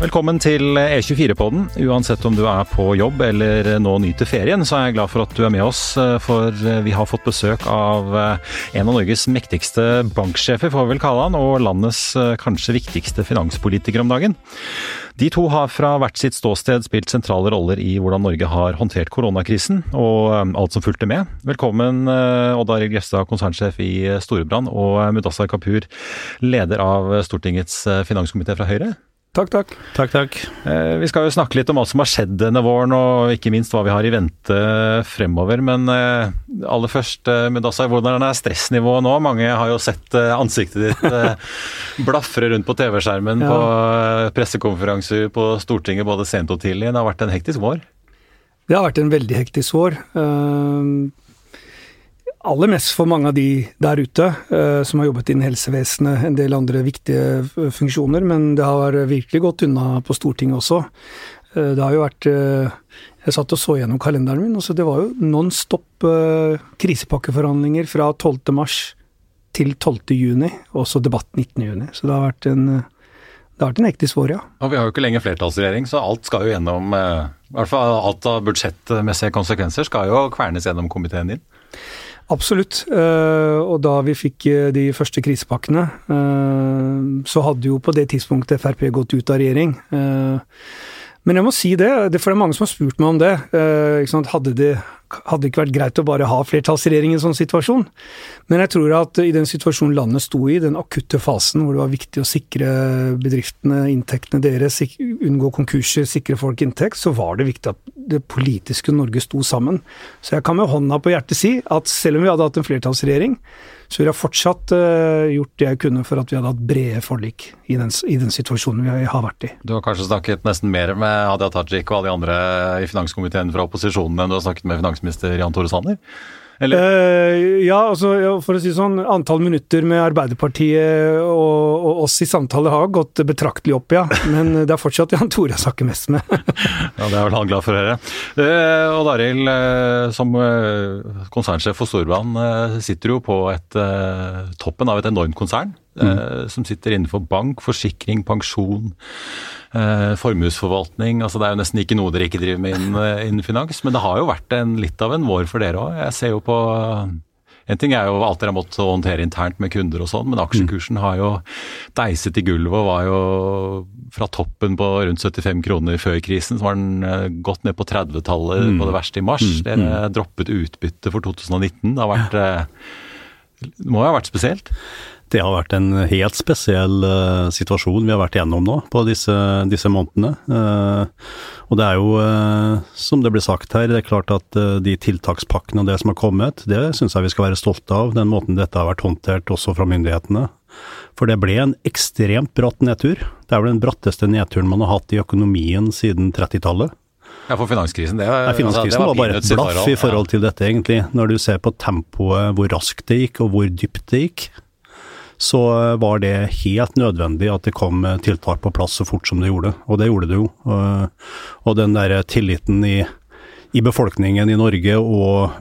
Velkommen til E24-podden. Uansett om du er på jobb eller nå nyter ferien, så er jeg glad for at du er med oss, for vi har fått besøk av en av Norges mektigste banksjefer, får vi vel kalle han, og landets kanskje viktigste finanspolitiker om dagen. De to har fra hvert sitt ståsted spilt sentrale roller i hvordan Norge har håndtert koronakrisen og alt som fulgte med. Velkommen Odd Arild Grefstad, konsernsjef i Storebrand, og Mudassar Kapur, leder av Stortingets finanskomité fra Høyre. Takk. Vi skal jo snakke litt om hva som har skjedd denne våren, og ikke minst hva vi har i vente fremover. Men aller først, Mudassar, hvordan er stressnivået nå? Mange har jo sett ansiktet ditt blafre rundt på TV-skjermen på pressekonferanser på Stortinget både sent og tidlig. Det har vært en hektisk vår. Det har vært en veldig hektisk vår. Aller mest for mange av de der ute som har jobbet innen helsevesenet, en del andre viktige funksjoner, men det har virkelig gått unna på Stortinget også. Det har jo vært, jeg satt og så gjennom kalenderen min, og så det var jo non-stop krisepakkeforhandlinger fra 12. mars til 12. juni, og så debatt 19. juni. Så det har vært en hektisk vår, ja. Og vi har jo ikke lenger flertallsregjering, så alt skal jo gjennom, i hvert fall alt av budsjettmessige konsekvenser skal jo kvernes gjennom komiteen din. Absolutt, og da vi fikk de første krisepakkene, så hadde jo på det tidspunktet FrP gått ut av regjering. Men jeg må si det, for det er mange som har spurt meg om det. Hadde det ikke vært greit å bare ha flertallsregjering i en sånn situasjon? Men jeg tror at i den situasjonen landet sto i, den akutte fasen hvor det var viktig å sikre bedriftene, inntektene deres, unngå konkurser, sikre folk inntekt, så var det viktig at det politiske Norge sto sammen. Så jeg kan med hånda på hjertet si at selv om vi hadde hatt en flertallsregjering, så ville jeg fortsatt gjort det jeg kunne for at vi hadde hatt brede forlik i den situasjonen vi har vært i. Du har kanskje snakket nesten mer med Hadia Tajik og alle de andre i finanskomiteen fra opposisjonen enn du har snakket med finansminister Jan Tore Sanner? For å si sånn, antall minutter med Arbeiderpartiet og oss i samtale har gått betraktelig opp, ja. Men det er fortsatt Jan Tore jeg snakker mest med. Ja, det er vel han glad for å høre. Og Arild, som konsernsjef for Storebrand, sitter jo på toppen av et enormt konsern, som sitter innenfor bank, forsikring, pensjon, formuesforvaltning. Altså det er jo nesten ikke noe dere ikke driver med innen finans, men det har jo vært litt av en vår for dere også. Jeg ser jo på, en ting er jo alt dere har måttet håndtere internt med kunder og sånn, men aksjekursen har jo deiset i gulvet og var jo fra toppen på rundt 75 kroner før krisen, så var den gått ned på 30-tallet på det verste i mars. Dere droppet utbytte for 2019. Det må jo ha vært spesielt? Det har vært en helt spesiell situasjon vi har vært gjennom nå på disse månedene. Og det er jo, som det ble sagt her, det er klart at de tiltakspakkene og det som har kommet, det synes jeg vi skal være stolte av, den måten dette har vært håndtert også fra myndighetene. For det ble en ekstremt bratt nedtur. Det er vel den bratteste nedturen man har hatt i økonomien siden 30-tallet. Ja, for finanskrisen, finanskrisen var bare et blaff i forhold til dette egentlig. Når du ser på tempoet, hvor raskt det gikk og hvor dypt det gikk, så var det helt nødvendig at det kom tiltak på plass så fort som det gjorde. Og det gjorde det jo. Og den der tilliten i befolkningen i Norge og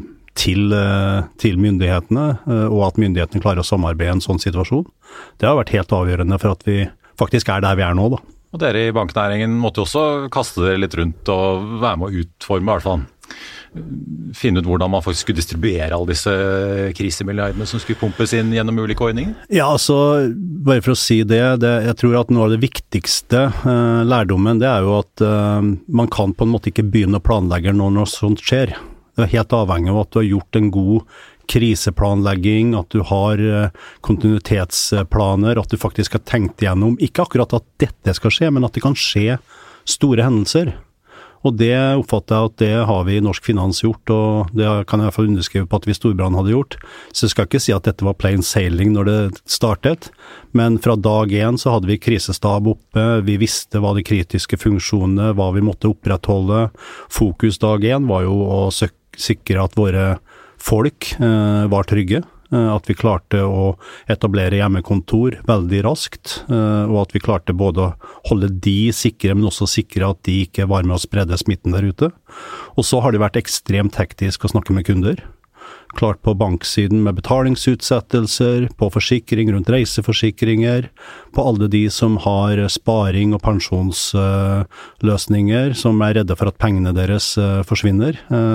til myndighetene, og at myndighetene klarer å samarbeide i en sånn situasjon, det har vært helt avgjørende for at vi faktisk er der vi er nå, da. Og dere i banknæringen måtte jo også kaste dere litt rundt og være med å utforme, i hvert fall finne ut hvordan man faktisk skulle distribuere alle disse krisemilliardene som skulle pumpes inn gjennom ulike ordninger? Ja, altså, bare for å si det, jeg tror at noe av det viktigste lærdommen, det er jo at man kan på en måte ikke begynne å planlegge når noe sånt skjer. Det er helt avhengig av at du har gjort en god kriseplanlegging, at du har kontinuitetsplaner, at du faktisk har tenkt igjennom, ikke akkurat at dette skal skje, men at det kan skje store hendelser. Og det oppfatter jeg at det har vi i norsk finans gjort, og det kan jeg i hvert fall underskrive på at vi i Storebrand hadde gjort. Så jeg skal ikke si at dette var plain sailing når det startet, men fra dag 1 så hadde vi krisestab oppe, vi visste hva de kritiske funksjonene, hva vi måtte opprettholde. Fokus dag 1 var jo å sikre at våre folk var trygge, at vi klarte å etablere hjemmekontor veldig raskt, og at vi klarte både å holde de sikre, men også sikre at de ikke var med å spredde smitten der ute. Og så har det vært ekstremt hektisk å snakke med kunder. klart på banksiden med betalingsutsettelser, på forsikring rundt reiseforsikringer, på alle de som har sparing og pensjonsløsninger, som redde for at pengene deres forsvinner.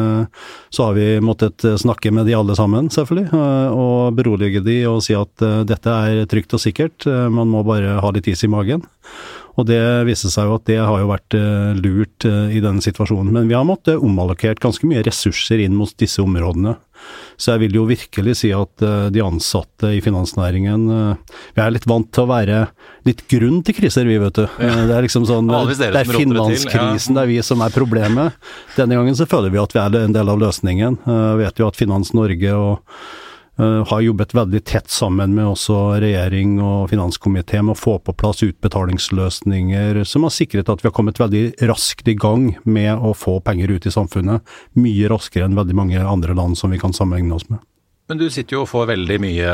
Så har vi måttet snakke med de alle sammen, selvfølgelig, og berolige de og si at dette trygt og sikkert, man må bare ha litt is i magen. Og det viser seg jo at det har jo vært lurt i denne situasjonen. Men vi har måttet omallokert ganske mye ressurser inn mot disse områdene. Så jeg vil jo virkelig si at de ansatte i finansnæringen, vi litt vant til å være litt grunn til kriser, vi vet du. Det liksom sånn, det finanskrisen, det vi som problemet. Denne gangen så føler vi at vi en del av løsningen. Vi vet jo at Finans Norge og har jobbet veldig tett sammen med også regjering og finanskomité med å få på plass utbetalingsløsninger som har sikret at vi har kommet veldig raskt i gang med å få penger ut i samfunnet, mye raskere enn veldig mange andre land som vi kan sammenligne oss med. Men du sitter jo og får veldig mye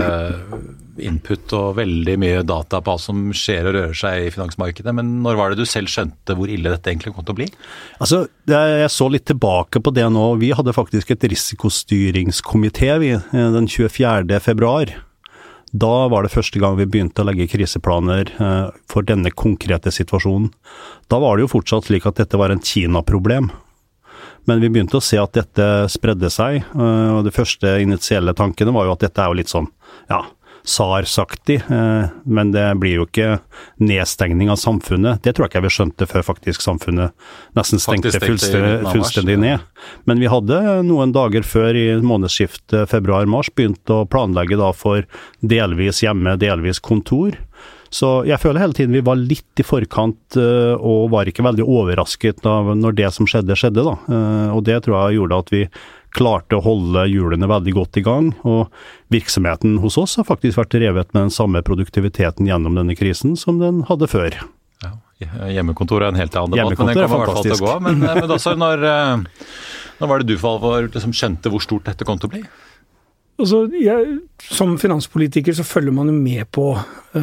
input og veldig mye data på hva som skjer og rører seg i finansmarkedet, men når var det du selv skjønte hvor ille dette egentlig kom til å bli? Altså, jeg så litt tilbake på det nå. Vi hadde faktisk et risikostyringskomité den 24. februar. Da var det første gang vi begynte å legge kriseplaner for denne konkrete situasjonen. Da var det jo fortsatt slik at dette var en Kina-problem. Men vi begynte å se at dette spredde seg, og de første initielle tankene var jo at dette jo litt sånn, ja, SARS-aktig, men det blir jo ikke nedstengning av samfunnet. Det tror jeg ikke vi skjønte før faktisk samfunnet nesten stengte fullstendig ned. Men vi hadde noen dager før i månedsskiftet februar-mars begynt å planlegge da for delvis hjemme, delvis kontor. Så jeg føler hele tiden vi var litt i forkant og var ikke veldig overrasket når det som skjedde da. Og det tror jeg gjorde at vi klarte å holde hjulene veldig godt i gang, og virksomheten hos oss har faktisk vært revet med den samme produktiviteten gjennom denne krisen som den hadde før. Ja, hjemmekontoret en helt annen debatt, men den kommer i hvert fall til å gå. Men altså, når var det du for alvor liksom skjønte hvor stort dette kom til å bli? Altså, som finanspolitiker så følger man jo med på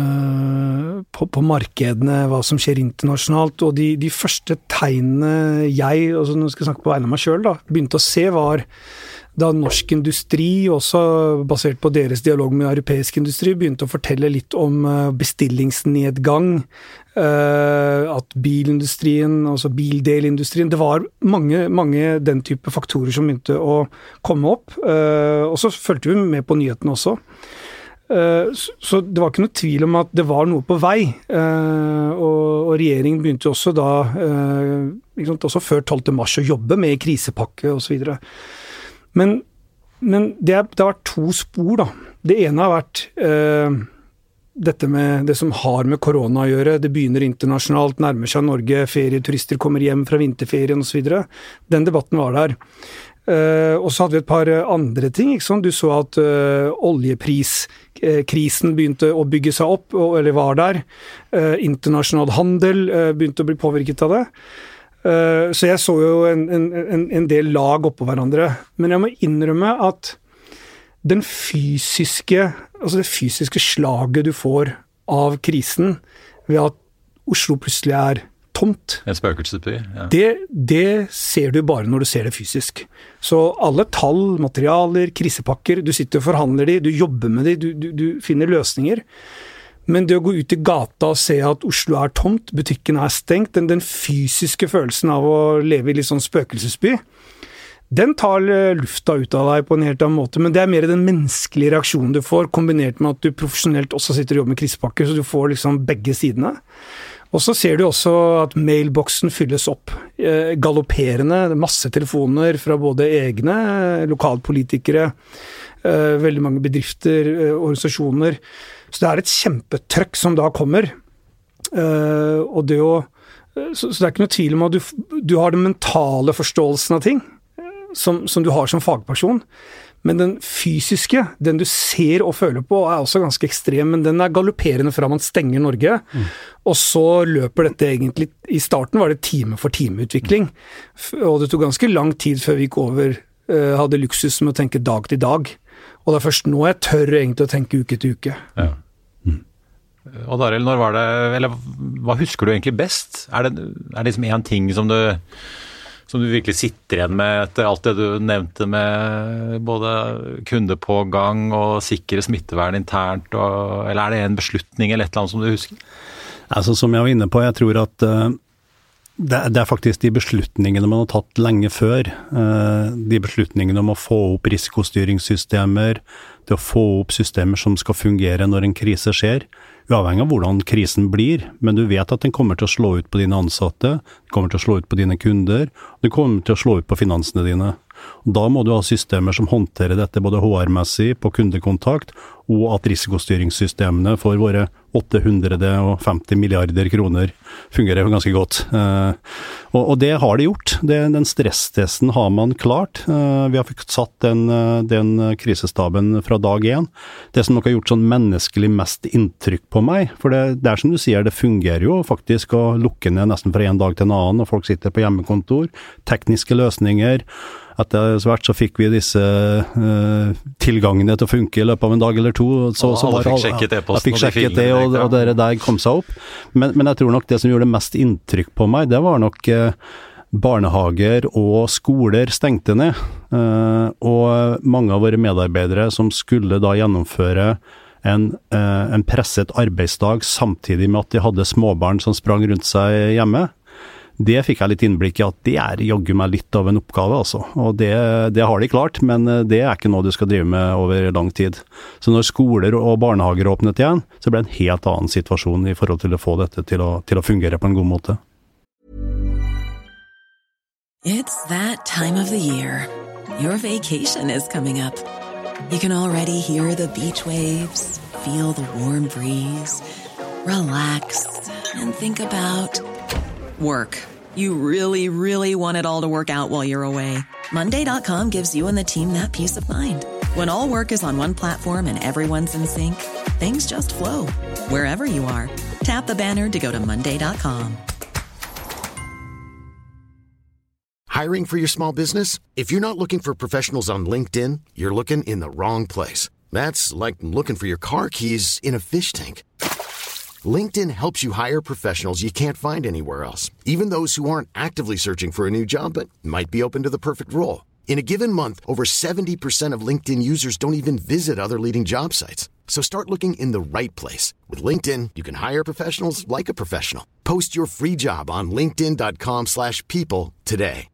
markedene, hva som skjer internasjonalt, og de første tegnene jeg, altså nå skal jeg snakke på vegne av meg selv da, begynte å se var da norsk industri, også basert på deres dialog med europeisk industri, begynte å fortelle litt om bestillingsnedgang, at bilindustrien, altså bildelindustrien, det var mange den type faktorer som begynte å komme opp, og så fulgte vi med på nyhetene også. Så det var ikke noe tvil om at det var noe på vei, og regjeringen begynte også da, også før 12. mars å jobbe med krisepakke og så videre. Men det har vært to spor da. Det ene har vært dette med det som har med korona å gjøre. Det begynner internasjonalt, nærmer seg Norge, ferieturister kommer hjem fra vinterferien og så videre. Den debatten var der. Og så hadde vi et par andre ting, ikke sant? Du så at oljepriskrisen begynte å bygge seg opp, eller var der. Internasjonal handel begynte å bli påvirket av det. Så jeg så jo en del lag oppå hverandre. Men jeg må innrømme at det fysiske slaget du får av krisen ved at Oslo plutselig tomt. En spøkelsesby, ja. Det ser du bare når du ser det fysisk. Så alle tall, materialer, krisepakker, du sitter og forhandler de, du jobber med de, du finner løsninger. Men det å gå ut i gata og se at Oslo tomt, butikken stengt, den fysiske følelsen av å leve i litt sånn spøkelsesby, den tar lufta ut av deg på en helt annen måte, men det mer den menneskelige reaksjonen du får, kombinert med at du profesjonelt også sitter og jobber med krisepakker, så du får liksom begge sidene. Og så ser du også at mailboksen fylles opp, galopperende, masse telefoner fra både egne, lokalpolitikere, veldig mange bedrifter, organisasjoner. Så det et kjempetrøkk som da kommer. Og så det ikke noe tvil om at du har den mentale forståelsen av ting, som du har som fagperson. Men den fysiske, den du ser og føler på, også ganske ekstrem, men den galopperende fra man stenger Norge, og så løper dette egentlig, i starten var det time for time-utvikling, og det tok ganske lang tid før vi gikk over, hadde luksus med å tenke dag til dag, og det først nå jeg tør egentlig å tenke uke til uke. Ja. Og Darrell, når var det, eller hva husker du egentlig best? Det liksom en ting som du som du virkelig sitter igjen med etter alt det du nevnte med både kundepågang og sikre smittevern internt, eller er det en beslutning eller et eller annet som du husker? Altså, som jeg var inne på, jeg tror at det faktisk de beslutningene man har tatt lenge før. De beslutningene om å få opp risikostyringssystemer, til å få opp systemer som skal fungere når en krise skjer, uavhengig av hvordan krisen blir, men du vet at den kommer til å slå ut på dine ansatte, den kommer til å slå ut på dine kunder, og den kommer til å slå ut på finansene dine. Og da må du ha systemer som håndterer dette både HR-messig, på kundekontakt, og at risikostyringssystemene for våre 850 milliarder kroner fungerer ganske godt. Og det har de gjort. Den stresstesten har man klart. Vi har satt den krisestaben fra dag 1. Det som nok har gjort sånn menneskelig mest inntrykk på meg, for det er som du sier, det fungerer jo faktisk å lukke ned nesten fra en dag til en annen, og folk sitter på hjemmekontor, tekniske løsninger. Etter hvert så fikk vi disse tilgangene til å funke i løpet av en dag eller to. Så alle fikk sjekket e-posten. Jeg fikk sjekket det, og det der kom seg opp. Men jeg tror nok det som gjorde mest inntrykk på meg, det var nok barnehager og skoler stengte ned. Og mange av våre medarbeidere som skulle da gjennomføre en presset arbeidsdag samtidig med at de hadde småbarn som sprang rundt seg hjemme. Det fikk jeg litt innblikk i at det er jaggu meg litt av en oppgave, altså. Og det har de klart, men det er ikke noe du skal drive med over lang tid. Så når skoler og barnehager åpnet igjen, så ble det en helt annen situasjon i forhold til å få dette til å fungere på en god måte. It's that time of the year. Your vacation is coming up. You can already hear the beach waves, feel the warm breeze, relax, and think about work. You really, really want it all to work out while you're away. Monday.com gives you and the team that peace of mind. When all work is on one platform and everyone's in sync, things just flow. Wherever you are, tap the banner to go to Monday.com. Hiring for your small business? If you're not looking for professionals on LinkedIn, you're looking in the wrong place. That's like looking for your car keys in a fish tank. LinkedIn helps you hire professionals you can't find anywhere else, even those who aren't actively searching for a new job but might be open to the perfect role. In a given month, over 70% of LinkedIn users don't even visit other leading job sites. So start looking in the right place. With LinkedIn, you can hire professionals like a professional. Post your free job on linkedin.com/people today.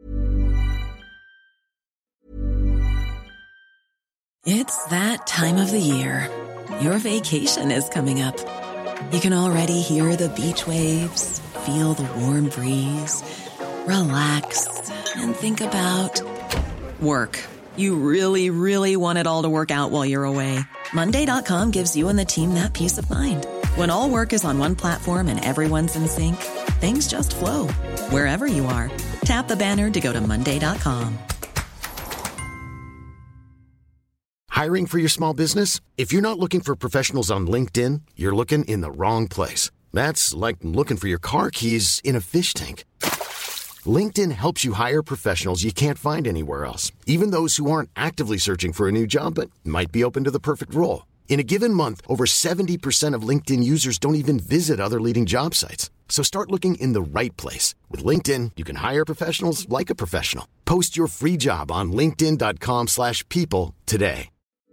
It's that time of the year. Your vacation is coming up. You can already hear the beach waves, feel the warm breeze, relax, and think about work. You really, really want it all to work out while you're away. Monday.com gives you and the team that peace of mind. When all work is on one platform and everyone's in sync, things just flow. Wherever you are, tap the banner to go to Monday.com. Hiring for your small business? If you're not looking for professionals on LinkedIn, you're looking in the wrong place. That's like looking for your car keys in a fish tank. LinkedIn helps you hire professionals you can't find anywhere else, even those who aren't actively searching for a new job but might be open to the perfect role. In a given month, over 70% of LinkedIn users don't even visit other leading job sites. So start looking in the right place. With LinkedIn, you can hire professionals like a professional. Post your free job on linkedin.com/people today.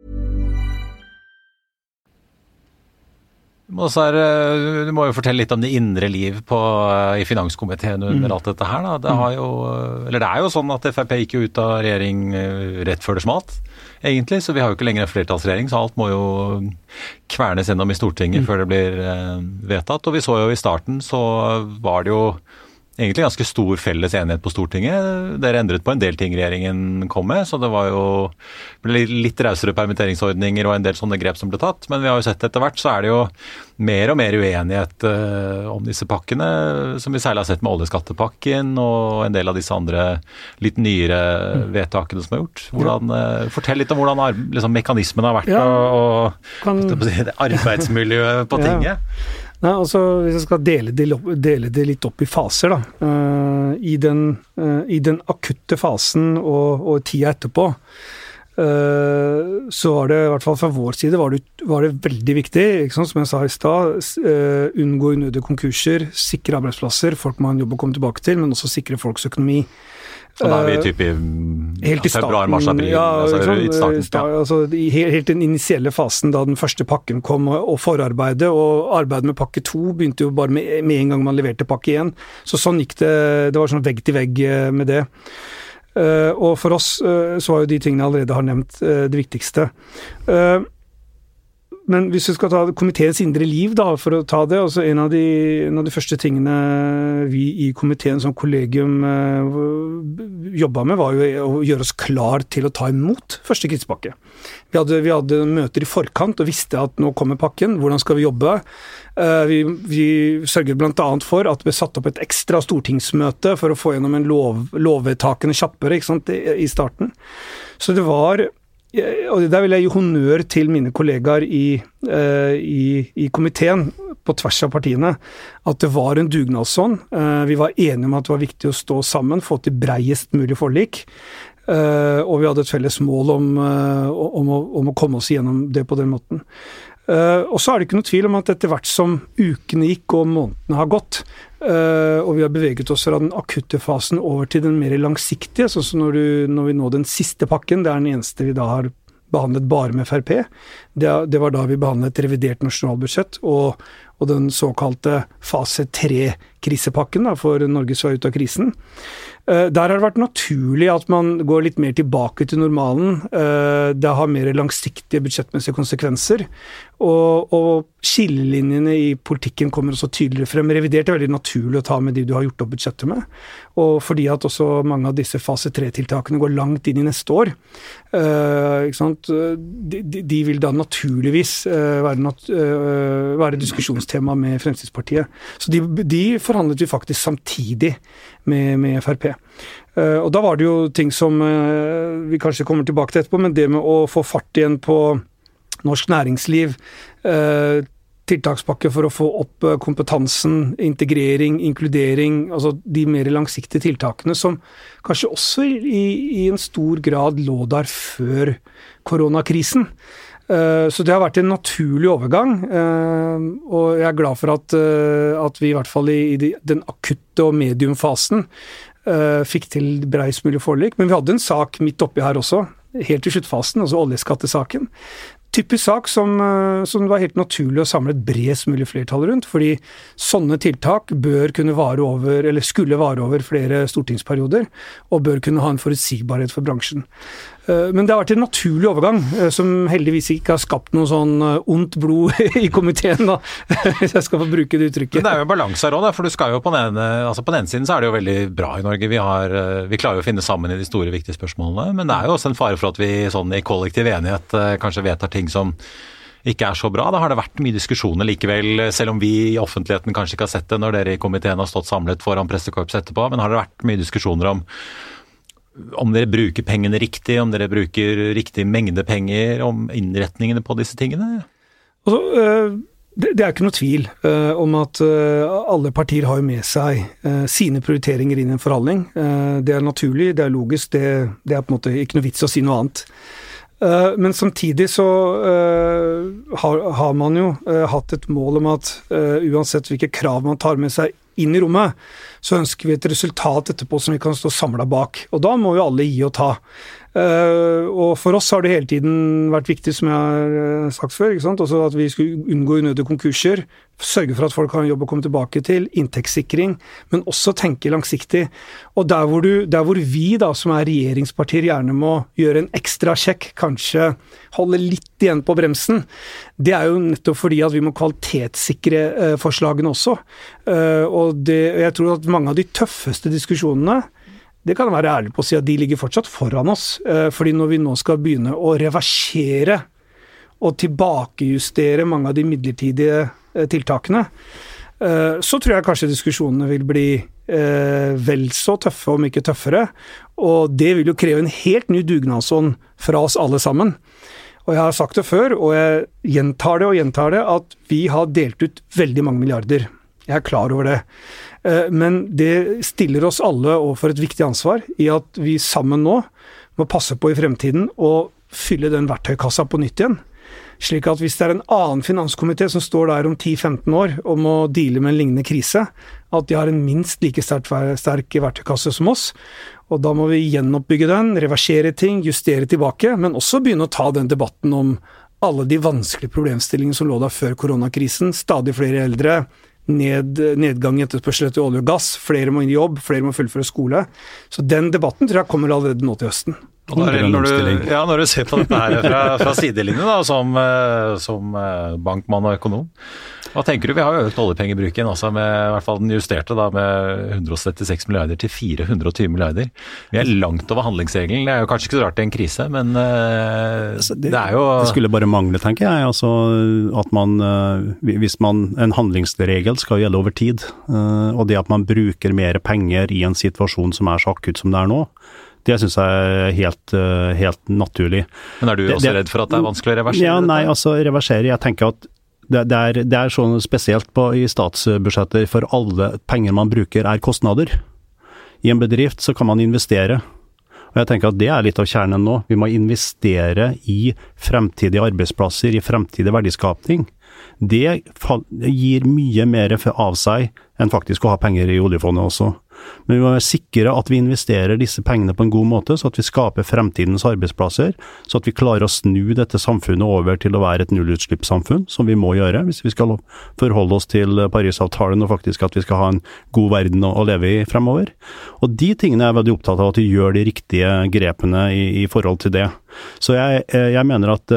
Du må jo fortelle litt om det indre liv i finanskomiteen under alt dette her. Da. Det er jo sånn at FrP gikk jo ut av regjering rett før det smalt, egentlig, så vi har jo ikke lenger en flertallsregjering, så alt må jo kvernes gjennom i Stortinget før det blir vedtatt. Og vi så jo i starten, så var det jo egentlig ganske stor felles enighet på Stortinget. Dere endret på en del ting regjeringen kom med, så det var jo litt rausere permitteringsordninger og en del sånne grep som ble tatt. Men vi har jo sett etter hvert, så er det jo mer og mer uenighet om disse pakkene, som vi særlig har sett med oljeskattepakken og en del av disse andre litt nyere vedtakene som er gjort. Fortell litt om hvordan liksom, mekanismen har vært og arbeidsmiljøet på tinget. Nei, altså hvis jeg skal dele det litt opp i faser da, i den akutte fasen og tida etterpå, så var det, i hvert fall fra vår side, var det veldig viktig, ikke sant? Som jeg sa i stad, unngå unødige konkurser, sikre arbeidsplasser, folk må ha en jobb å komme tilbake til, men også sikre folks økonomi. Så da vi typ i februar, mars, april, helt den initielle fasen da den første pakken kom, og forarbeidet, og arbeidet med pakke 2 begynte jo bare med en gang man leverte pakke 1, så sånn gikk det var sånn vegg til vegg med det. Og for oss så var jo de tingene jeg allerede har nevnt det viktigste. Men hvis vi skal ta komiteens indre liv da, for å ta det, altså en av de første tingene vi i komiteen som kollegium jobbet med, var jo å gjøre oss klar til å ta imot første krisepakke. Vi hadde møter i forkant og visste at nå kommer pakken, hvordan skal vi jobbe? Vi sørget blant annet for at vi satt opp et ekstra stortingsmøte for å få gjennom en lovvedtakene kjappere, ikke sant, i starten. Så det var... Og der vil jeg gi honnør til mine kollegaer i komiteen på tvers av partiene, at det var en dugnadsånd. Vi var enige om at det var viktig å stå sammen, få til breiest mulig forlik, og vi hadde et felles mål om å komme oss gjennom det på den måten. Og så er det ikke noe tvil om at etter hvert som ukene gikk og månedene har gått, og vi har beveget oss fra den akutte fasen over til den mer langsiktige, sånn som når vi nå den siste pakken, det er den eneste vi da har behandlet bare med FrP, det var da vi behandlet revidert nasjonalbudsjett og den såkalte fase 3-krisepakken da, for Norges vei ut av krisen. Der har det vært naturlig at man går litt mer tilbake til normalen. Det har mer langsiktige budsjettmessige konsekvenser, og skillelinjene i politikken kommer også tydeligere frem. Revidert er veldig naturlig å ta med de du har gjort opp budsjettet med, og fordi at også mange av disse fase 3-tiltakene går langt inn i neste år, ikke sant? De vil da naturligvis være diskusjonstema med Fremskrittspartiet. Så de forhandlet vi faktisk samtidig med FrP. Og da var det jo ting som vi kanskje kommer tilbake til etterpå, men det med å få fart igjen på norsk næringsliv, tiltakspakke for å få opp kompetansen, integrering, inkludering, altså de mer langsiktige tiltakene som kanskje også i en stor grad lå der før koronakrisen. Så det har vært en naturlig overgang, og jeg er glad for at vi i hvert fall i den akutte og mediumfasen fikk til bredest mulig forlik. Men vi hadde en sak midt oppi her også, helt i sluttfasen, altså oljeskattesaken. Typisk sak som det var helt naturlig å samle et bredest mulig flertall rundt, fordi sånne tiltak bør kunne vare over, eller skulle vare over flere stortingsperioder, og bør kunne ha en forutsigbarhet for bransjen. Men det har vært en naturlig overgang, som heldigvis ikke har skapt noe sånn ondt blod i komiteen, da, hvis jeg skal få bruke det uttrykket. Men det er jo en balanse her også, for du skal jo på den ene siden så er det jo veldig bra i Norge. Vi klarer jo å finne sammen i de store, viktige spørsmålene, men det er jo også en fare for at vi sånn i kollektiv enighet kanskje vedtar ting som ikke er så bra. Da har det vært mye diskusjoner likevel, selv om vi i offentligheten kanskje ikke har sett det når dere i komiteen har stått samlet foran pressekorpset etterpå, men har det vært mye diskusjoner om dere bruker pengene riktig, om dere bruker riktig mengde penger, om innretningene på disse tingene? Altså, det er ikke noe tvil om at alle partier har med seg sine prioriteringer inn i en forhandling. Det er naturlig, det er logisk, det er på en måte ikke noe vits å si noe annet. Men samtidig så har man jo hatt et mål om at uansett hvilke krav man tar med seg inn i rommet, så ønsker vi et resultat etterpå som vi kan stå samlet bak. Og da må jo alle gi og ta. Og for oss har det hele tiden vært viktig, som jeg har sagt før, ikke sant? Også at vi skulle unngå unødige konkurser, sørge for at folk har en jobb å komme tilbake til, inntektssikring, men også tenke langsiktig. Og der hvor vi da, som er regjeringspartier, gjerne må gjøre en ekstra sjekk, kanskje holde litt igjen på bremsen, det er jo nettopp fordi at vi må kvalitetssikre forslagene også. Og jeg tror at mange av de tøffeste diskusjonene, det kan være ærlig på å si at de ligger fortsatt foran oss, fordi når vi nå skal begynne å reversere og tilbakejustere mange av de midlertidige tiltakene, så tror jeg kanskje diskusjonene vil bli vel så tøffe, om ikke tøffere, og det vil jo kreve en helt ny dugnadsånd fra oss alle sammen. Og jeg har sagt det før, og jeg gjentar det, at vi har delt ut veldig mange milliarder. Jeg er klar over det. Men det stiller oss alle overfor et viktig ansvar i at vi sammen nå må passe på i fremtiden og fylle den verktøykassa på nytt igjen. Slik at hvis det en annen finanskomité som står der om 10-15 år og må deale med en lignende krise, at de har en minst like sterk verktøykasse som oss, og da må vi gjenoppbygge den, reversere ting, justere tilbake, men også begynne å ta den debatten om alle de vanskelige problemstillingene som lå der før koronakrisen, stadig flere eldre, nedgang i etterspørsel etter olje og gass, flere må inn i jobb, flere må fullføre skole. Så den debatten tror jeg kommer allerede nå til høsten. Og når du ser på dette her fra sidelinjen da, som bankmann og økonom, hva tenker du? Vi har jo økt oljepengebruken også med, i hvert fall den justerte da, med 136 milliarder til 420 milliarder. Vi langt over handlingsregelen. Det jo kanskje ikke så rart i en krise, men det jo... Det skulle bare mangle, tenker jeg. Altså, at hvis en handlingsregel skal gjelde over tid, og det at man bruker mer penger i en situasjon som så akutt som det nå, det synes jeg helt naturlig. Men du også redd for at det vanskelig å reversere? Ja, nei, altså reversere. Jeg tenker at det sånn spesielt i statsbudsjetter, for alle penger man bruker kostnader. I en bedrift så kan man investere. Og jeg tenker at det litt av kjernen nå. Vi må investere i fremtidige arbeidsplasser, i fremtidig verdiskapning. Det gir mye mer av seg enn faktisk å ha penger i oljefondet også. Men vi må være sikre at vi investerer disse pengene på en god måte, så at vi skaper fremtidens arbeidsplasser, så at vi klarer å snu dette samfunnet over til å være et nullutslippssamfunn, som vi må gjøre hvis vi skal forholde oss til Parisavtalen og faktisk at vi skal ha en god verden å leve i fremover. Og de tingene veldig opptatt av at vi gjør de riktige grepene i forhold til det. Så jeg mener at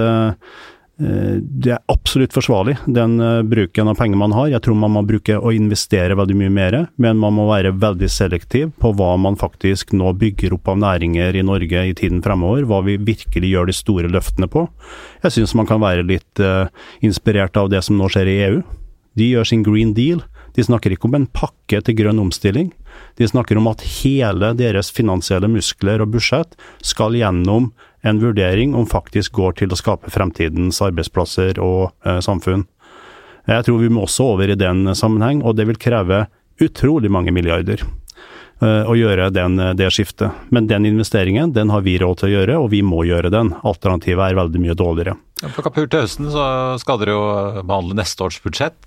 det absolutt forsvarlig, den bruken av penger man har. Jeg tror man må bruke og investere veldig mye mer, men man må være veldig selektiv på hva man faktisk nå bygger opp av næringer i Norge i tiden fremover, hva vi virkelig gjør de store løftene på. Jeg synes man kan være litt inspirert av det som nå skjer i EU. De gjør sin Green Deal. De snakker ikke om en pakke til grønn omstilling. De snakker om at hele deres finansielle muskler og budsjett skal gjennom en vurdering om faktisk går til å skape fremtidens arbeidsplasser og samfunn. Jeg tror vi må også over i den sammenheng, og det vil kreve utrolig mange milliarder å gjøre det skiftet. Men den investeringen, den har vi råd til å gjøre, og vi må gjøre den. Alternativet veldig mye dårligere. På Kapur til høsten så skal dere jo behandle neste års budsjett.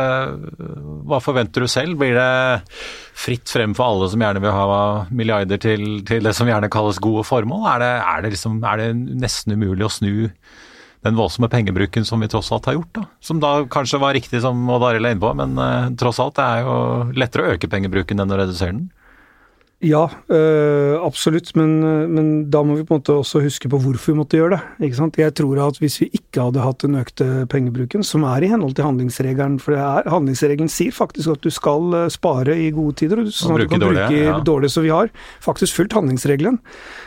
Hva forventer du selv? Blir det fritt frem for alle som gjerne vil ha milliarder til det som gjerne kalles gode formål? Er det nesten umulig å snu den voldsomme pengebruken som vi tross alt har gjort da? Som da kanskje var riktig som Odd Arild inne på, men tross alt det jo lettere å øke pengebruken enn å redusere den. Ja, absolutt, men da må vi på en måte også huske på hvorfor vi måtte gjøre det, ikke sant? Jeg tror at hvis vi ikke hadde hatt den økte pengebruken, som i henhold til handlingsregelen, for handlingsregelen sier faktisk at du skal spare i gode tider, sånn at du kan bruke dårlig, så vi har faktisk fulgt handlingsregelen.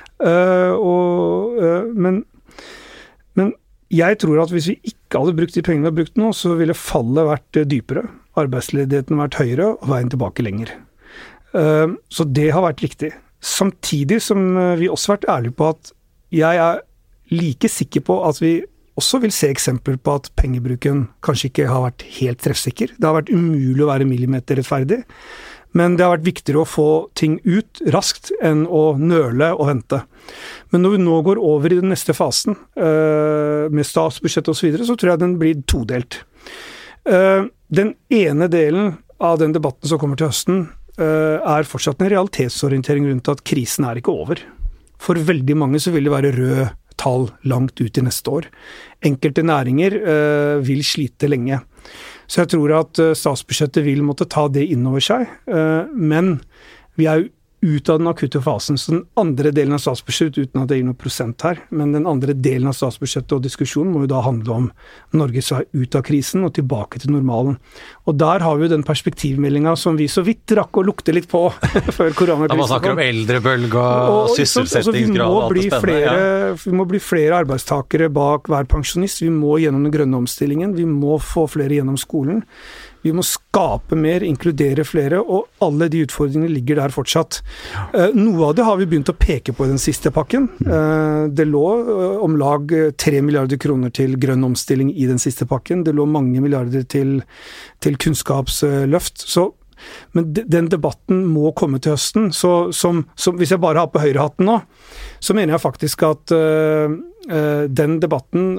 Men jeg tror at hvis vi ikke hadde brukt de pengene vi har brukt nå, så ville fallet vært dypere, arbeidsledigheten vært høyere, og veien tilbake lenger. Så det har vært riktig. Samtidig som vi også har vært ærlige på at jeg like sikker på at vi også vil se eksempler på at pengebruken kanskje ikke har vært helt treffsikker. Det har vært umulig å være millimeterrettferdig, men det har vært viktigere å få ting ut raskt enn å nøle og vente. Men når vi nå går over i den neste fasen, med statsbudsjett og så videre, så tror jeg den blir todelt. Den ene delen av den debatten som kommer til høsten, fortsatt en realitetsorientering rundt at krisen ikke over. For veldig mange så vil det være rød tall langt ut i neste år. Enkelte næringer vil slite lenge. Så jeg tror at statsbudsjettet vil måtte ta det inn over seg, men vi jo ut av den akutte fasen. Så den andre delen av statsbudsjettet, uten at det gir noe prosent her, men den andre delen av statsbudsjettet og diskusjonen må jo da handle om Norges vei ut av krisen og tilbake til normalen. Og der har vi jo den perspektivmeldingen som vi så vidt rakk å lukte litt på før koronakrisen. Da man snakker om eldrebølge og sysselsettingsgrad og alt det spennende. Vi må bli flere arbeidstakere bak hver pensjonist. Vi må gjennom den grønne omstillingen. Vi må få flere gjennom skolen. Vi må skape mer, inkludere flere, og alle de utfordringene ligger der fortsatt. Noe av det har vi begynt å peke på i den siste pakken. Det lå om lag 3 milliarder kroner til grønn omstilling i den siste pakken. Det lå mange milliarder til kunnskapsløft. Men den debatten må komme til høsten. Så hvis jeg bare har på høyrehatten nå, så mener jeg faktisk at den debatten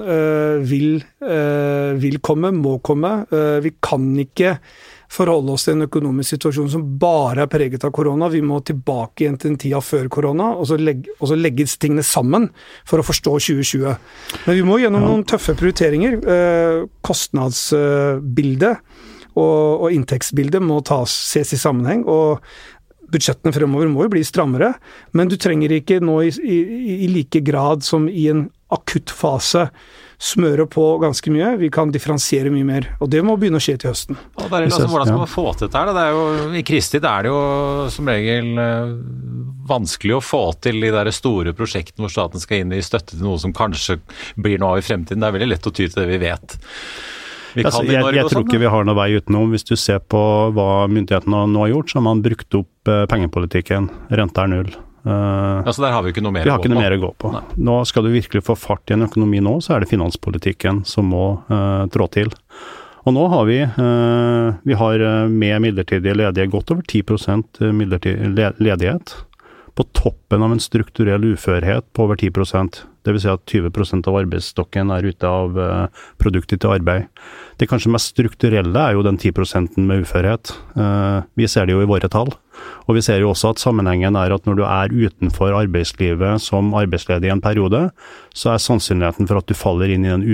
vil komme, må komme. Vi kan ikke forholde oss til en økonomisk situasjon som bare preget av korona. Vi må tilbake igjen til den tida før korona, og så legges tingene sammen for å forstå 2020. Men vi må gjennom noen tøffe prioriteringer. Kostnadsbildet og inntektsbildet må ses i sammenheng, og budsjettene fremover må jo bli strammere, men du trenger ikke nå i like grad som i en akutt fase smøre på ganske mye. Vi kan differensiere mye mer, og det må begynne å skje til høsten. Og det hvordan skal man få til dette her? Det er jo, i krisetid er det jo som regel vanskelig å få til de der store prosjektene hvor staten skal inn i støtte til noe som kanskje blir noe av i fremtiden. Det er veldig lett å ty til det vi vet. Jeg tror ikke vi har noe vei utenom. Hvis du ser på hva myndighetene nå har gjort, så har man brukt opp pengepolitikken. Renta null. Så der har vi ikke noe mer å gå på. Vi har ikke noe mer å gå på. Nei. Nå skal du virkelig få fart i en økonomi nå, så er det finanspolitikken som må trå til. Og nå har vi har med midlertidige ledige godt over 10% midlertidig ledighet. På toppen av en strukturell uførhet på over 10%. Det vil si at 20% av arbeidsstokken er ute av produktet til arbeid. Det kanskje mest strukturelle er jo den 10% med uførhet. Vi ser det jo i våre tall. Og vi ser jo også at sammenhengen er at når du er utenfor arbeidslivet som arbeidsledig i en periode, så er sannsynligheten for at du faller inn i den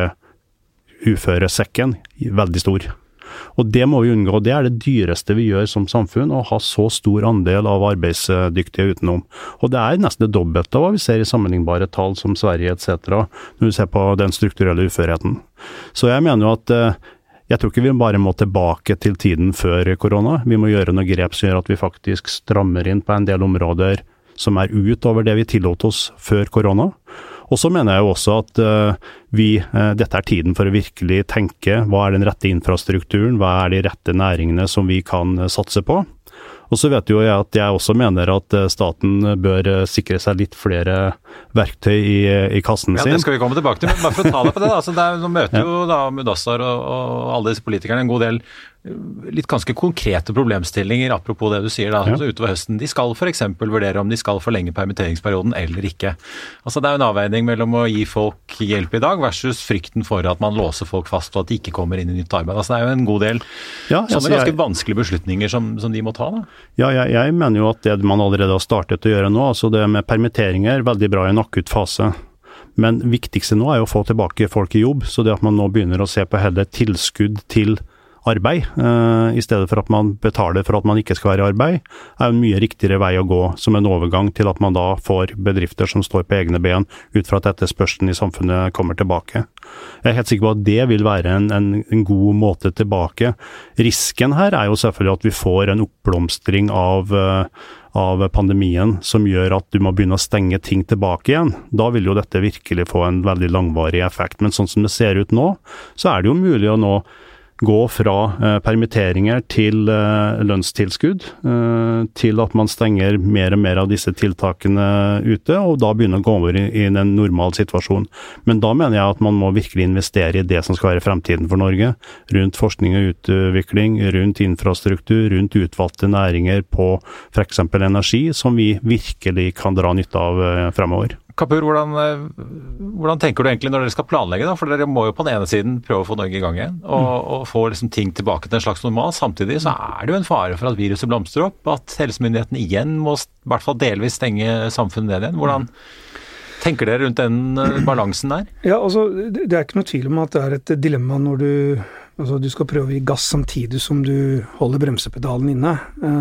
uføre sekken veldig stor. Og det må vi unngå. Det er det dyreste vi gjør som samfunn, å ha så stor andel av arbeidsdyktige utenom. Og det er nesten det dobbelte av hva vi ser i sammenlignbare tall som Sverige etc., når vi ser på den strukturelle uførheten. Så jeg mener jo at jeg tror ikke vi bare må tilbake til tiden før korona. Vi må gjøre noen grep som gjør at vi faktisk strammer inn på en del områder som er utover det vi tillot oss før korona. Og så mener jeg jo også at dette er tiden for å virkelig tenke hva er den rette infrastrukturen, hva er de rette næringene som vi kan satse på. Og så vet jo jeg at jeg også mener at staten bør sikre seg litt flere verktøy i kassen sin. Ja, det skal vi komme tilbake til, men bare for å ta deg på det da. Altså, nå møter jo da Mudassar og alle disse politikerne en god del litt ganske konkrete problemstillinger, apropos det du sier da, altså utover høsten. De skal for eksempel vurdere om de skal forlenge permitteringsperioden eller ikke. Altså det er jo en avveining mellom å gi folk hjelp i dag versus frykten for at man låser folk fast og at de ikke kommer inn i nytt arbeid. Altså det er jo en god del sånne ganske vanskelige beslutninger som de må ta da. Ja, jeg mener jo at det man allerede har startet å gjøre nå, altså det med permitteringer, veldig bra i en akutt fase. Men viktigste nå er jo å få tilbake folk i jobb, så det at man nå begynner å se på heller tilskudd til arbeid, i stedet for at man betaler for at man ikke skal være i arbeid, er en mye riktigere vei å gå som en overgang til at man da får bedrifter som står på egne ben ut fra at etterspørselen i samfunnet kommer tilbake. Jeg er helt sikker på at det vil være en god måte tilbake. Risken her er jo selvfølgelig at vi får en oppblomstring av pandemien som gjør at du må begynne å stenge ting tilbake igjen. Da vil jo dette virkelig få en veldig langvarig effekt. Men sånn som det ser ut nå, så er det jo mulig å nå gå fra permitteringer til lønnstilskudd, til at man stenger mer og mer av disse tiltakene ute, og da begynner å gå over i en normal situasjon. Men da mener jeg at man må virkelig investere i det som skal være fremtiden for Norge, rundt forskning og utvikling, rundt infrastruktur, rundt utvalgte næringer på for eksempel energi, som vi virkelig kan dra nytte av fremover. Kapur, hvordan tenker du egentlig når dere skal planlegge da? For dere må jo på den ene siden prøve å få Norge i gang igjen, og få liksom ting tilbake til en slags normal. Samtidig så er det jo en fare for at viruset blomstrer opp, at helsemyndighetene igjen må i hvert fall delvis stenge samfunnet ned igjen. Hvordan tenker dere rundt den balansen der? Ja, altså, det er ikke noe tvil om at det er et dilemma når du skal prøve å gi gass samtidig som du holder bremsepedalen inne.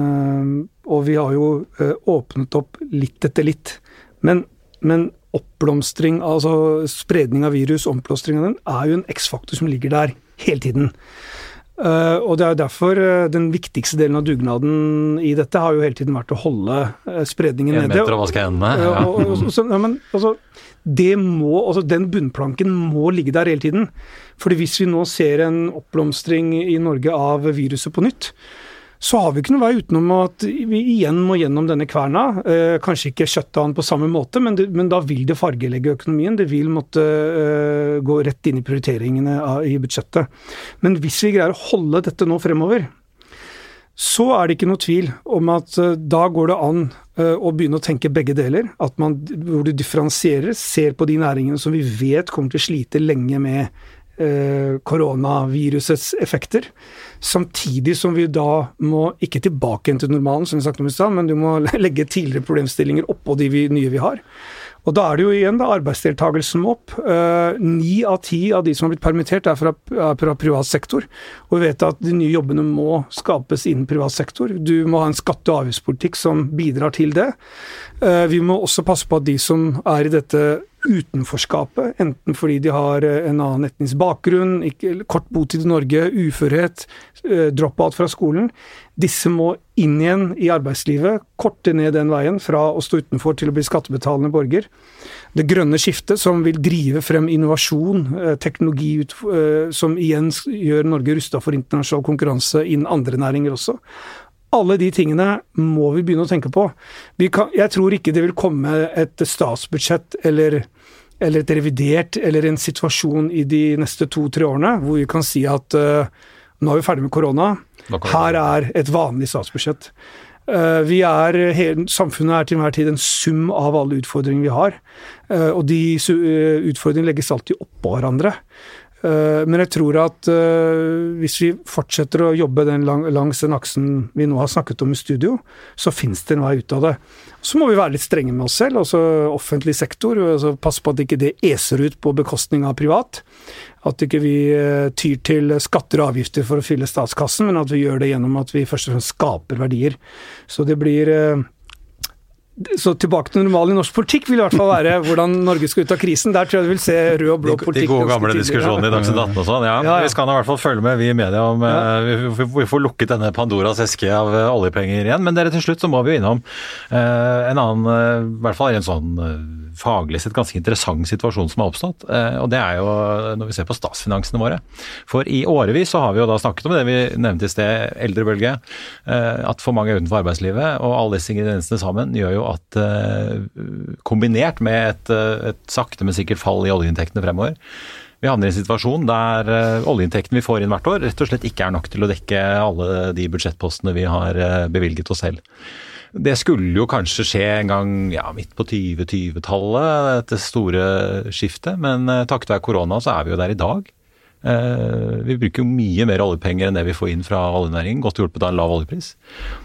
Og vi har jo åpnet opp litt etter litt. Men oppblomstring, altså spredning av virus, omplåstring av den, er jo en X-faktor som ligger der hele tiden. Og det er jo derfor den viktigste delen av dugnaden i dette har jo hele tiden vært å holde spredningen nede. 1 meter og vaske hendene. Den bunnplanken må ligge der hele tiden. Fordi hvis vi nå ser en oppblomstring i Norge av viruset på nytt, så har vi ikke noe vei utenom at vi igjen må gjennom denne kverna. Kanskje ikke shutdown på samme måte, men da vil det fargelegge økonomien. Det vil måtte gå rett inn i prioriteringene i budsjettet. Men hvis vi greier å holde dette nå fremover, så er det ikke noe tvil om at da går det an å begynne å tenke begge deler, hvor du differensierer, ser på de næringene som vi vet kommer til å slite lenge med koronavirusets effekter, samtidig som vi da må ikke tilbake igjen til normalen, som vi sagt om i stad, men du må legge tidligere problemstillinger oppå de nye vi har. Og da det jo igjen arbeidsdeltagelsen må opp. 9 av 10 av de som har blitt permittert er fra privat sektor, og vi vet at de nye jobbene må skapes innen privat sektor. Du må ha en skatte- og avgiftspolitikk som bidrar til det. Vi må også passe på at de som er i dette utenforskapet, enten fordi de har en annen etnisk bakgrunn, kort botid i Norge, uførhet, drop-out fra skolen, disse må inn igjen i arbeidslivet, korte ned den veien fra å stå utenfor til å bli skattebetalende borger. Det grønne skiftet som vil drive frem innovasjon, teknologi som igjen gjør Norge rustet for internasjonal konkurranse innen andre næringer også. Alle de tingene må vi begynne å tenke på. Jeg tror ikke det vil komme et statsbudsjett eller et revidert eller en situasjon i de neste 2-3 årene hvor vi kan si at nå er vi ferdig med korona, her er et vanlig statsbudsjett. Samfunnet til enhver tid en sum av alle utfordringer vi har, og de utfordringene legges alltid oppå hverandre. Men jeg tror at hvis vi fortsetter å jobbe langs den aksen vi nå har snakket om i studio, så finnes det en vei ut av det. Så må vi være litt strenge med oss selv, altså offentlig sektor, og passe på at ikke det eser ut på bekostning av privat. At ikke vi tyr til skatter og avgifter for å fylle statskassen, men at vi gjør det gjennom at vi først og fremst skaper verdier. Så det blir... Så tilbake til normalen i norsk politikk vil i hvert fall være hvordan Norge skal ut av krisen. Der tror jeg du vil se rød og blå politikk. De gode gamle diskusjonene i Dagsnytt 18 og sånn, ja. Vi skal i hvert fall følge med, vi i media, om vi får lukket denne Pandoras eske av oljepenger igjen. Men til slutt så må vi jo innom en annen, i hvert fall en sånn faglig sett ganske interessant situasjon som har oppstått, og det jo når vi ser på statsfinansene våre. For i årevis så har vi jo da snakket om det vi nevnte i sted, eldrebølge, at for mange er utenfor arbeidslivet, og alle disse ingrediensene sammen gjør jo at kombinert med et sakte, men sikkert fall i oljeinntektene fremover, vi havner i en situasjon der oljeinntektene vi får inn hvert år rett og slett ikke nok til å dekke alle de budsjettpostene vi har bevilget oss selv. Det skulle jo kanskje skje en gang midt på 2020-tallet, dette store skiftet, men takket være korona så vi jo der i dag. Vi bruker jo mye mer oljepenger enn det vi får inn fra oljenæringen, godt hjulpet av en lav oljepris.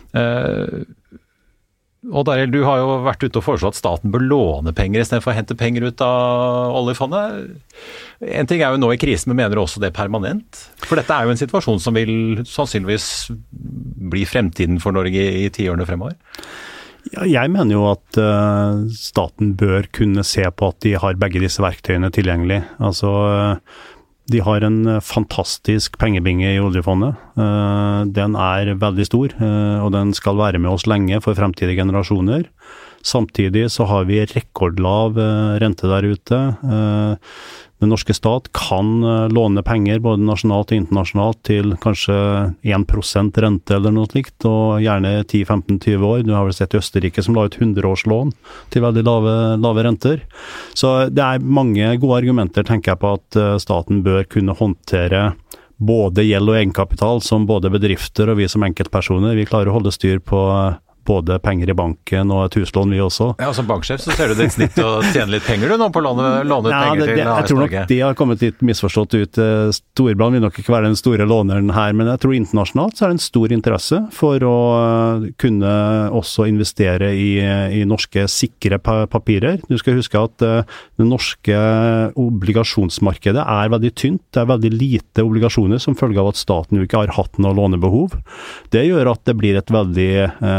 Og Dariel, du har jo vært ute og foreslått at staten bør låne penger i stedet for å hente penger ut av oljefondet. En ting jo nå i krisen, men mener du også det permanent? For dette jo en situasjon som vil sannsynligvis bli fremtiden for Norge i 10 årene fremover. Ja, jeg mener jo at staten bør kunne se på at de har begge disse verktøyene tilgjengelig. Altså, de har en fantastisk pengebinge i oljefondet. Den veldig stor, og den skal være med oss lenge for fremtidige generasjoner. Samtidig så har vi rekordlav rente der ute. Den norske stat kan låne penger både nasjonalt og internasjonalt til kanskje 1% rente eller noe slikt, og gjerne 10-15-20 år. Du har vel sett Østerrike som la ut 100-årslån til veldig lave renter. Så det mange gode argumenter, tenker jeg, på at staten bør kunne håndtere både gjeld og egenkapital som både bedrifter og vi som enkeltpersoner. Vi klarer å holde styr på både penger i banken og et huslån vi også. Ja, som banksjef så ser du det i snitt å tjene litt penger du nå på å låne ut penger til Jeg tror nok de har kommet litt misforstått ut. Storebrand vil nok ikke være den store låneren her, men jeg tror internasjonalt så det en stor interesse for å kunne også investere i norske sikre papirer. Du skal huske at det norske obligasjonsmarkedet veldig tynt. Det veldig lite obligasjoner som følge av at staten jo ikke har hatt noe lånebehov. Det gjør at det blir et veldig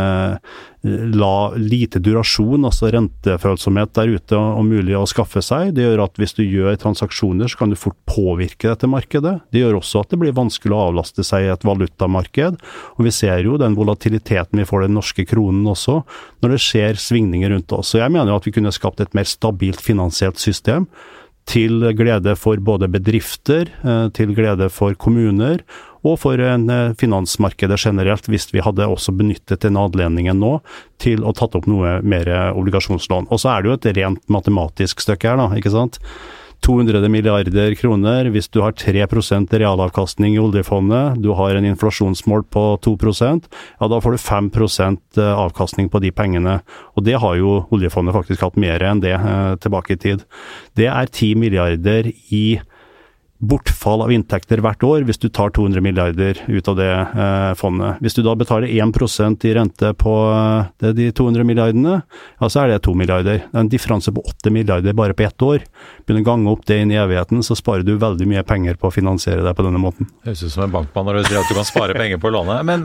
lite durasjon, altså rentefølsomhet der ute og mulig å skaffe seg. Det gjør at hvis du gjør transaksjoner, så kan du fort påvirke dette markedet. Det gjør også at det blir vanskelig å avlaste seg i et valutamarked, og vi ser jo den volatiliteten vi får i den norske kronen også, når det skjer svingninger rundt oss. Så jeg mener jo at vi kunne skapt et mer stabilt finansielt system, til glede for både bedrifter, til glede for kommuner, og for finansmarkedet generelt, hvis vi hadde også benyttet den anledningen nå til å tatt opp noe mer obligasjonslån. Og så det jo et rent matematisk stykke her da, ikke sant? 200 milliarder kroner, hvis du har 3% realavkastning i oljefondet, du har en inflasjonsmål på 2%, ja da får du 5% avkastning på de pengene. Og det har jo oljefondet faktisk hatt mer enn det tilbake i tid. Det 10 milliarder i bortfall av inntekter hvert år hvis du tar 200 milliarder ut av det fondet. Hvis du da betaler 1% i rente på de 200 milliardene, ja så det 2 milliarder. Det en differanse på 8 milliarder bare på ett år. Begynner å gange opp det inn i evigheten, så sparer du veldig mye penger på å finansiere det på denne måten. Det høres ut som en bankmann når du sier at du kan spare penger på å låne. Men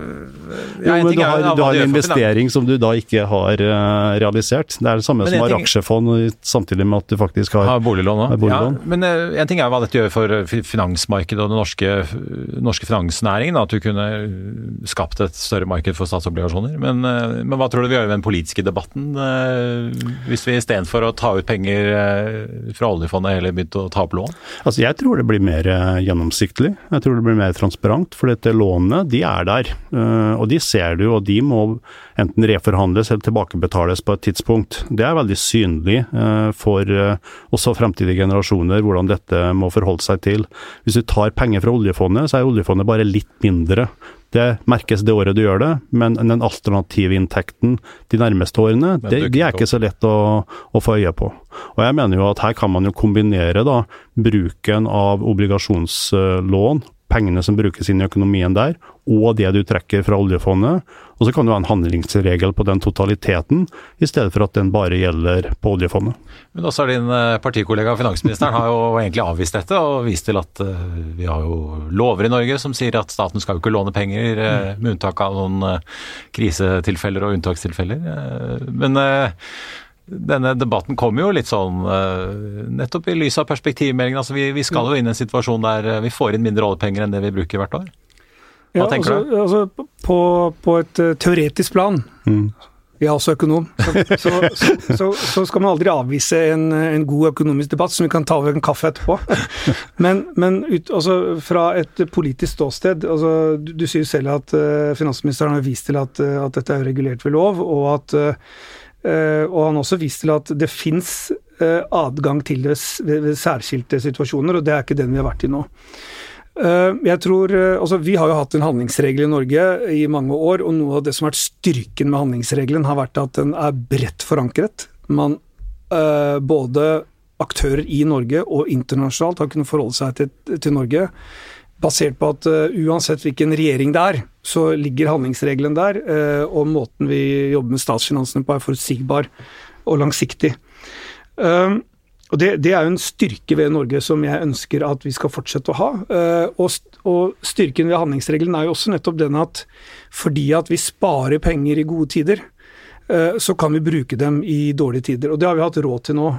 du har en investering som du da ikke har realisert. Det det samme som har aksjefond, samtidig med at du faktisk har boliglån. Ja, men en ting hva dette gjør for finansmarkedet og den norske finansnæringen, at du kunne skapt et større marked for statsobligasjoner. Men hva tror du vi gjør i den politiske debatten hvis vi i stedet for å ta ut penger fra oljefondet heller begynte å ta opp lån? Altså jeg tror det blir mer gjennomsiktlig. Jeg tror det blir mer transparent, for dette lånet, de der. Og de ser du, og de må enten reforhandles eller tilbakebetales på et tidspunkt. Det veldig synlig for også fremtidige generasjoner, hvordan dette må forholde seg til. Hvis du tar penger fra oljefondet, så oljefondet bare litt mindre. Det merkes det året du gjør det, men den alternative inntekten de nærmeste årene, de ikke så lett å få øye på. Og jeg mener jo at her kan man jo kombinere da bruken av obligasjonslån, pengene som brukes inn i økonomien der, og det du trekker fra oljefondet, og så kan du ha en handlingsregel på den totaliteten, i stedet for at den bare gjelder på oljefondet. Men også din partikollega finansministeren har jo egentlig avvist dette, og vist til at vi har jo lover i Norge som sier at staten skal jo ikke låne penger, med unntak av noen krisetilfeller og unntakstilfeller. Men denne debatten kommer jo litt sånn nettopp i lys av perspektivmeldingen. Altså vi skal jo inn i en situasjon der vi får inn mindre oljepenger enn det vi bruker hvert år. Hva tenker du? Altså, på et teoretisk plan, jeg også økonom, så skal man aldri avvise en god økonomisk debatt som vi kan ta over en kaffe etterpå. Men altså, fra et politisk ståsted, altså, du sier selv at finansministeren har vist til at dette regulert ved lov, og han også vist til at det finnes adgang til det ved særskilte situasjoner, og det ikke den vi har vært i nå. Jeg tror, altså vi har jo hatt en handlingsregel i Norge i mange år, og noe av det som har vært styrken med handlingsregelen har vært at den bredt forankret. Både aktører i Norge og internasjonalt har kunnet forholde seg til Norge, basert på at uansett hvilken regjering det så ligger handlingsregelen der, og måten vi jobber med statsfinansene på forutsigbar og langsiktig. Og det jo en styrke ved Norge som jeg ønsker at vi skal fortsette å ha. Og styrken ved handlingsregelen jo også nettopp den at fordi at vi sparer penger i gode tider, så kan vi bruke dem i dårlige tider. Og det har vi hatt råd til nå.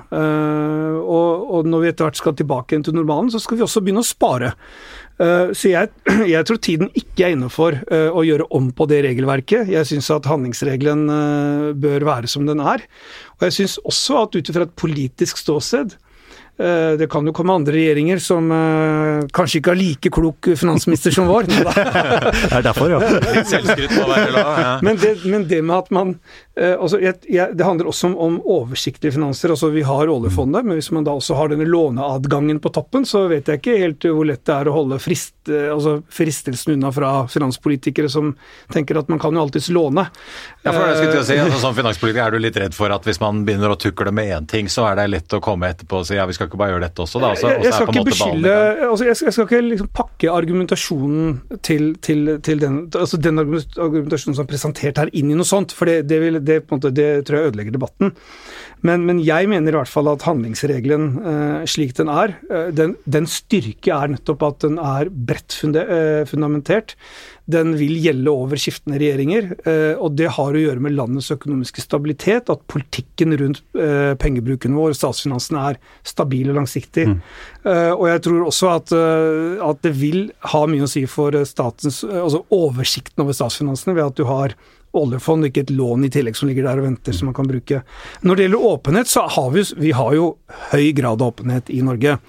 Og når vi etter hvert skal tilbake igjen til normalen, så skal vi også begynne å spare. Så jeg tror tiden ikke inne for å gjøre om på det regelverket. Jeg synes at handlingsregelen bør være som den Og jeg synes også at ut fra et politisk ståsted, det kan jo komme andre regjeringer som kanskje ikke har like klok finansminister som vår. Det derfor, ja. Litt selvskrytt må være lav, ja. Men det med at man altså, det handler også om oversiktlige finanser. Altså, vi har oljefondet, men hvis man da også har denne låneadgangen på toppen, så vet jeg ikke helt hvor lett det å holde fristelsen unna fra finanspolitikere som tenker at man kan jo alltids låne. Ja, for det skulle jeg si, altså, som finanspolitiker du litt redd for at hvis man begynner å tukle med en ting, så det lett å komme etterpå og si ja, vi skal ikke bare gjøre dette også da. Jeg skal ikke beskylde, altså jeg skal ikke liksom pakke argumentasjonen til den, altså den argumentasjonen som er presentert her inn i noe sånt, for det på en måte, det tror jeg ødelegger debatten. Men jeg mener i hvert fall at handlingsregelen slik den den styrke nettopp at den bredt fundamentert. Den vil gjelde over skiftende regjeringer, og det har å gjøre med landets økonomiske stabilitet, at politikken rundt pengebruken vår, statsfinansene stabil og langsiktig. Og jeg tror også at det vil ha mye å si for statens, altså oversikten over statsfinansene, ved at du har oljefond, ikke et lån i tillegg som ligger der og venter som man kan bruke. Når det gjelder åpenhet, så har vi har jo høy grad av åpenhet i Norge.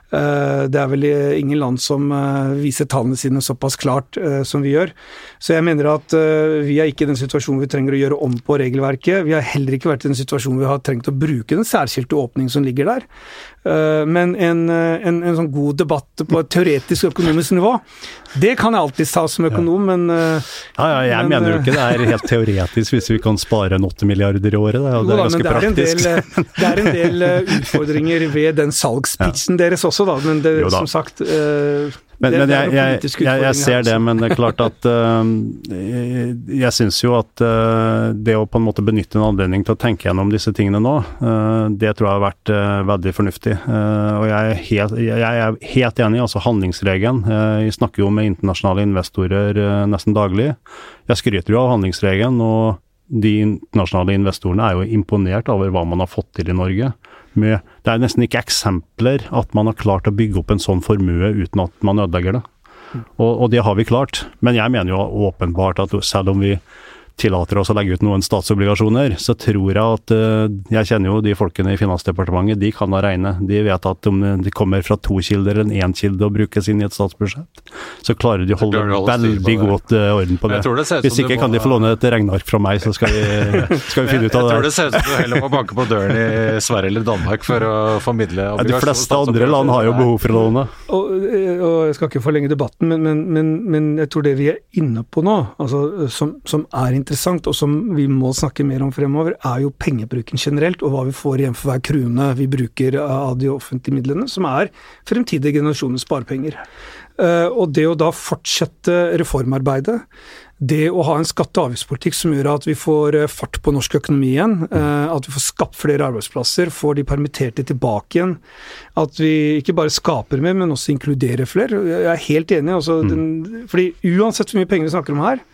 Det vel ingen land som viser tallene sine såpass klart som vi gjør. Så jeg mener at vi ikke i den situasjonen vi trenger å gjøre om på regelverket. Vi har heller ikke vært i den situasjonen vi har trengt å bruke den særskilte åpning som ligger der. Men en sånn god debatt på et teoretisk økonomisk nivå, det kan jeg alltid ta som økonom, men... jeg mener jo ikke det helt teoretisk hvis vi kan spare 8 milliarder i året. Det er ganske praktisk. Det en del utfordringer ved den salgspitchen deres også, da, men det, som sagt... Men jeg ser det, men det klart at jeg synes jo at det å på en måte benytte en anledning til å tenke gjennom disse tingene nå, det tror jeg har vært veldig fornuftig. Og jeg er helt enig, altså handlingsregelen. Jeg snakker jo med internasjonale investorer nesten daglig. Jeg skryter jo av handlingsregelen, og de internasjonale investorene er jo imponert over hva man har fått til i Norge. Det nesten ikke eksempler at man har klart å bygge opp en sånn formue uten at man ødelegger det. Og det har vi klart. Men jeg mener jo åpenbart at selv om vi tillater oss å legge ut noen statsobligasjoner, så tror jeg at jeg kjenner jo de folkene i Finansdepartementet, de kan da regne. De vet at om de kommer fra 2 kilder eller 1 kilde og brukes inn i et statsbudsjett, så klarer de å holde veldig godt orden på det. Hvis ikke kan de få låne et regnark fra meg, så skal vi finne ut av det. Jeg tror det ser ut som du heller må banke på døren i Sverige eller Danmark for å formidle obligasjoner. De fleste andre land har jo behov for å låne. Og jeg skal ikke forlenge debatten, men jeg tror det vi er inne på nå, altså, som interessant, og som vi må snakke mer om fremover, jo pengebruken generelt, og hva vi får igjen for hver krone vi bruker av de offentlige midlene, som fremtidige generasjoners sparepenger. Og det å da fortsette reformarbeidet, det å ha en skatte- og avgiftspolitikk som gjør at vi får fart på norsk økonomi igjen, at vi får skapt flere arbeidsplasser, får de permitterte tilbake igjen, at vi ikke bare skaper mer, men også inkluderer flere. Jeg er helt enig, altså, fordi uansett hvor mye penger vi snakker om her,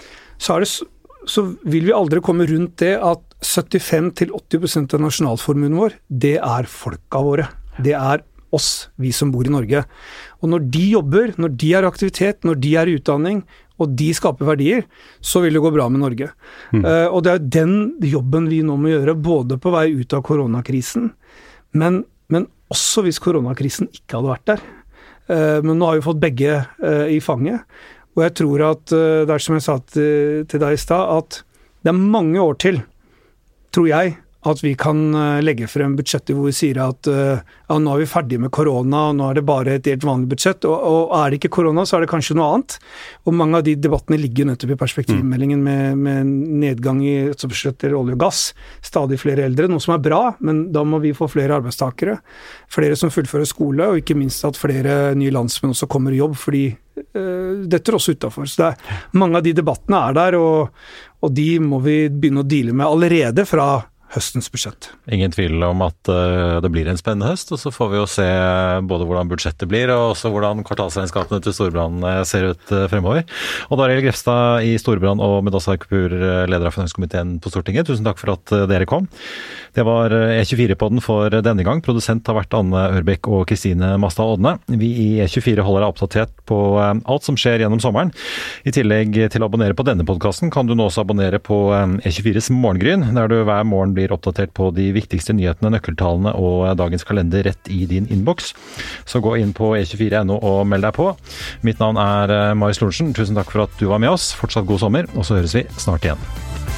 så vil vi aldri komme rundt det at 75-80% av nasjonalformuen vår, det folka våre. Det oss, vi som bor i Norge. Og når de jobber, når de aktivitet, når de i utdanning, og de skaper verdier, så vil det gå bra med Norge. Og det den jobben vi nå må gjøre, både på vei ut av koronakrisen, men også hvis koronakrisen ikke hadde vært der. Men nå har vi fått begge i fanget. Og jeg tror at, det som jeg sa til deg i sted, at det mange år til, tror jeg, at vi kan legge frem budsjetter hvor vi sier at nå vi ferdig med korona, og nå det bare et helt vanlig budsjett, og det ikke korona, så det kanskje noe annet. Og mange av de debattene ligger nettopp i perspektivmeldingen med nedgang i budsjetter, olje og gass, stadig flere eldre, noe som bra, men da må vi få flere arbeidstakere, flere som fullfører skole, og ikke minst at flere nye landsmenn også kommer i jobb, fordi dette også utenfor. Så mange av de debattene der, og de må vi begynne å deale med allerede fra høstens budsjett. Ingen tvil om at det blir en spennende høst, og så får vi jo se både hvordan budsjettet blir, og også hvordan kvartalsregnskapene til Storebrand ser ut fremover. Og Arild Grefstad i Storebrand og Mudassar Kapur, leder av Finanskomiteen på Stortinget, tusen takk for at dere kom. Det var E24-podden for denne gang. Produsent har vært Anne Ørbekk og Kristine Mastad Odne. Vi i E24 holder deg oppdatert på alt som skjer gjennom sommeren. I tillegg til å abonnere på denne podcasten, kan du nå også abonnere på E24s Morgengryn, der du hver morgen blir oppdatert på de viktigste nyhetene, nøkkeltallene og dagens kalender rett i din innboks. Så gå inn på e24.no og meld deg på. Mitt navn Marius Lorentzen. Tusen takk for at du var med oss. Fortsatt god sommer, og så høres vi snart igjen.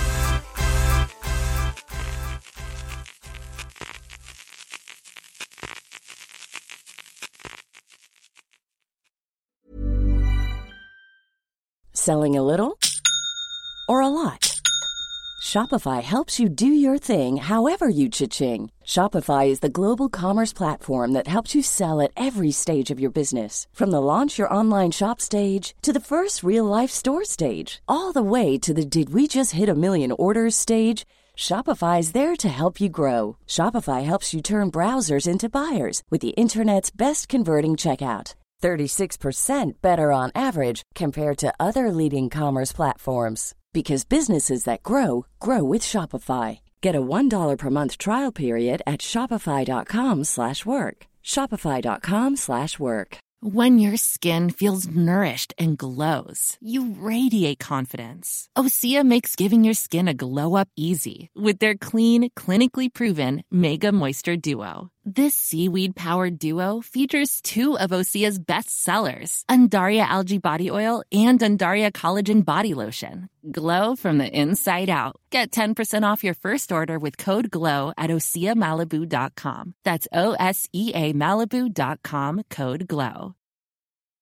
Selling a little or a lot? Shopify helps you do your thing however you cha-ching. Shopify is the global commerce platform that helps you sell at every stage of your business. From the launch your online shop stage to the first real-life store stage, all the way to the did we just hit a million orders stage. Shopify is there to help you grow. Shopify helps you turn browsers into buyers with the internet's best converting checkout. 36% better on average compared to other leading commerce platforms. Because businesses that grow, grow with Shopify. Get a $1 per month trial period at shopify.com/work. Shopify.com/work. When your skin feels nourished and glows, you radiate confidence. Osea makes giving your skin a glow up easy with their clean, clinically proven Mega Moisture Duo. This seaweed-powered duo features two of Osea's best sellers, Undaria Algae Body Oil and Undaria Collagen Body Lotion. Glow from the inside out. Get 10% off your first order with code GLOW at OseaMalibu.com. That's OSEAMalibu.com, code GLOW.